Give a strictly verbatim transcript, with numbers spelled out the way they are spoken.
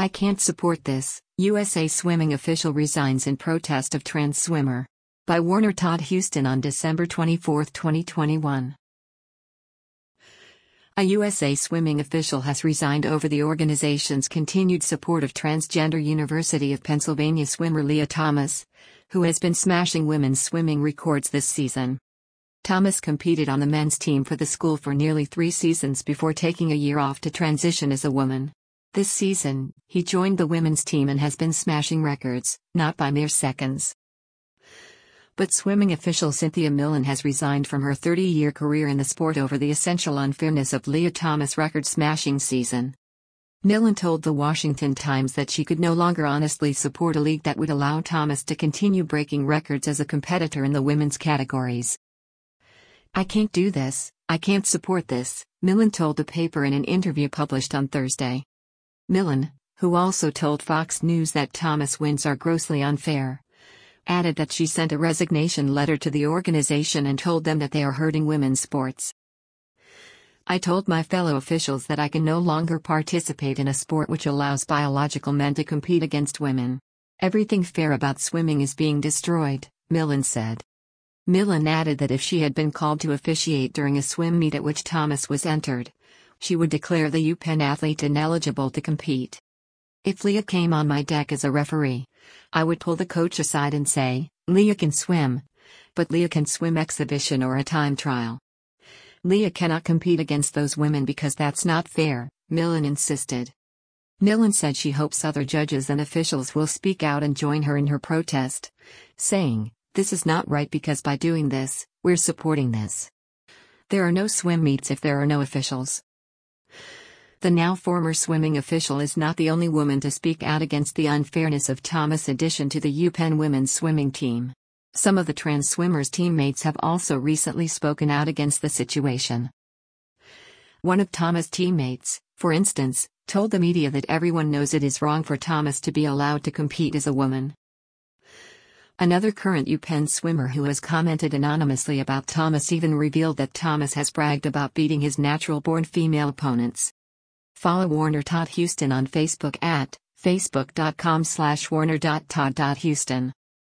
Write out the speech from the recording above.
I can't support this, U S A swimming official resigns in protest of trans swimmer. By Warner Todd Houston on December twenty-fourth, twenty twenty-one. A U S A swimming official has resigned over the organization's continued support of transgender University of Pennsylvania swimmer Lia Thomas, who has been smashing women's swimming records this season. Thomas competed on the men's team for the school for nearly three seasons before taking a year off to transition as a woman. This season, he joined the women's team and has been smashing records, not by mere seconds. But swimming official Cynthia Millen has resigned from her thirty-year career in the sport over the essential unfairness of Lia Thomas' record-smashing season. Millen told the Washington Times that she could no longer honestly support a league that would allow Thomas to continue breaking records as a competitor in the women's categories. I can't do this, I can't support this, Millen told the paper in an interview published on Thursday. Millen, who also told Fox News that Thomas' wins are grossly unfair, added that she sent a resignation letter to the organization and told them that they are hurting women's sports. I told my fellow officials that I can no longer participate in a sport which allows biological men to compete against women. Everything fair about swimming is being destroyed, Millen said. Millen added that if she had been called to officiate during a swim meet at which Thomas was entered, she would declare the UPenn athlete ineligible to compete. If Lia came on my deck as a referee, I would pull the coach aside and say, Lia can swim. But Lia can swim exhibition or a time trial. Lia cannot compete against those women because that's not fair, Millen insisted. Millen said she hopes other judges and officials will speak out and join her in her protest, saying, this is not right because by doing this, we're supporting this. There are no swim meets if there are no officials. The now former swimming official is not the only woman to speak out against the unfairness of Thomas' addition to the UPenn women's swimming team. Some of the trans swimmers' teammates have also recently spoken out against the situation. One of Thomas' teammates, for instance, told the media that everyone knows it is wrong for Thomas to be allowed to compete as a woman. Another current UPenn swimmer who has commented anonymously about Thomas even revealed that Thomas has bragged about beating his natural-born female opponents. Follow Warner Todd Houston on Facebook at facebook dot com slash warner dot todd dot houston.